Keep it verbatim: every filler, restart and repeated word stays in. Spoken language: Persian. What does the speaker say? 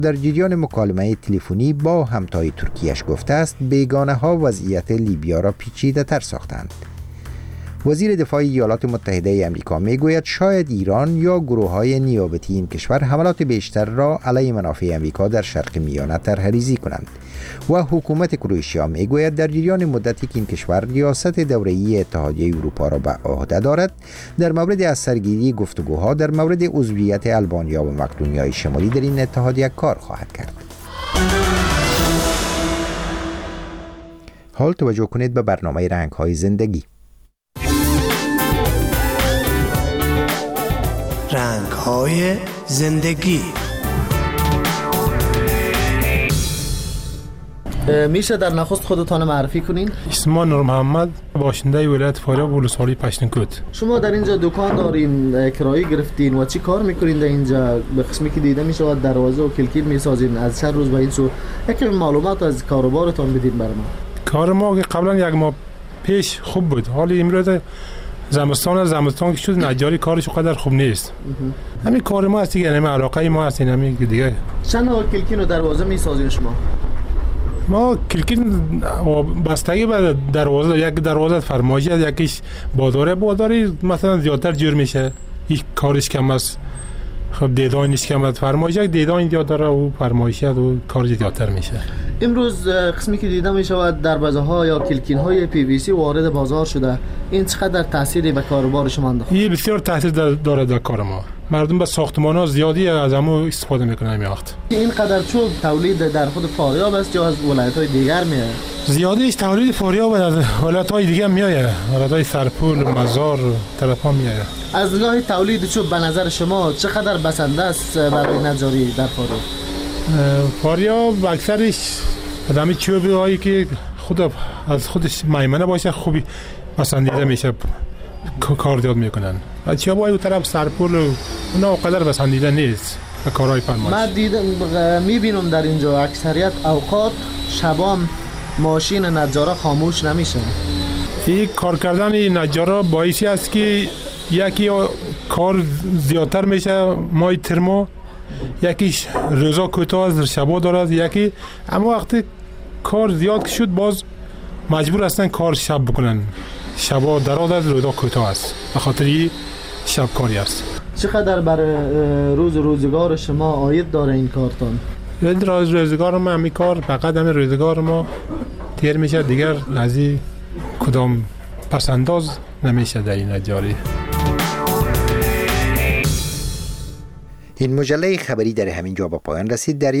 در جریان مکالمه تلفنی با همتای ترکیهش گفته است بیگانه ها وضعیت لیبیا را پیچیده تر ساختند. وزیر دفاع ایالات متحده آمریکا میگوید شاید ایران یا گروه‌های نیابتی این کشور حملات بیشتر را علیه منافع آمریکا در شرق میانه طرح‌ریزی کنند و حکومت کرواتیا میگوید در جریان مدتی که این کشور ریاست دوره‌ای اتحادیه اروپا را به عهده دارد در مورد از سرگیری گفتگوها در مورد عضویت آلبانیا و مقدونیای شمالی در این اتحادیه کار خواهد کرد. حال توجه کنید به برنامه رنگ‌های زندگی. رنگ‌های زندگی. میشه در نخست خودتان معرفی کنین؟ اسم نور محمد، باشنده ولایت فاریاب ولسوالی پشتونکوت. شما در اینجا دکان دارین، کرایه گرفتین و چی کار میکنین در اینجا؟ به قسمی که دیده میشه دروازه و کلکید میسازین، از چند روز به این سو یک معلومات از کاروبارتان بدین برام. کار ما که قبلا یک ماه پیش خوب بود، حالی امروز زمستان زمستان که شد نجاری کارش قدر خوب نیست. همین کار ما است دیگه، همین علاقه ما است، همین دیگه. چند نوع کلکین و دروازه میسازین شما؟ ما کلکین بستگی به دروازه، یک دروازه فرمایشی است، یکیش بازاره بازاری مثلا زیادتر جور میشه، این کارش کم است. خب دیدانش کم است، فرمایش یک دیدان زیاد داره و فرمایشی و کارش زیادتر میشه. امروز قسمی که دیده می شود دروازه ها یا کلکین های پی وی سی وارد بازار شده، این چقدر تأثیری به کاروبار شما انداخته؟ این بسیار تاثیر داره در کار ما. مردم به ساختمان ها زیادی از همو استفاده میکنن می وقت. اینقدر چوب تولید در خود فاریاب است یا از ولایت های دیگر میاد؟ زیادیش تولید فاریاب از ولایت های دیگر میاد، ولایت های سرپول، مزار طرف ها میاد. از نگاه تولید چوب به نظر شما چقدر بسنده است برای نجاری در فاریاب؟ فاریاب اکثرش آدمی چوبی هایی که خود از خودش میمنه باشه خوبی پسندیده میشه، کار زیاد میکنن. و چوب های طرف سرپول اونا قدر پسندیده نیست به کارهای فرمایش. من دیدم میبینم در اینجا اکثریت اوقات شبام ماشین نجارا خاموش نمیشه. این کار کردن نجارا باعثی است که یکی کار زیادتر میشه مای ترمو، یکیش روزا کوتاه از شبا دارد، یکی اما وقتی کار زیاد شد باز مجبور هستن کار شب بکنن. شبا دراز از روزا کوتاه است، به خاطر این شب کاری است. چقدر برای روز روزگار شما عاید داره این کارتان؟ روز روزگار ما همین کار فقط همین روزگار ما تیر میشه، دیگر از این کدام پسنداز نمیشه در این نجاری. این مجله خبری در همین جا به پایان رسید. در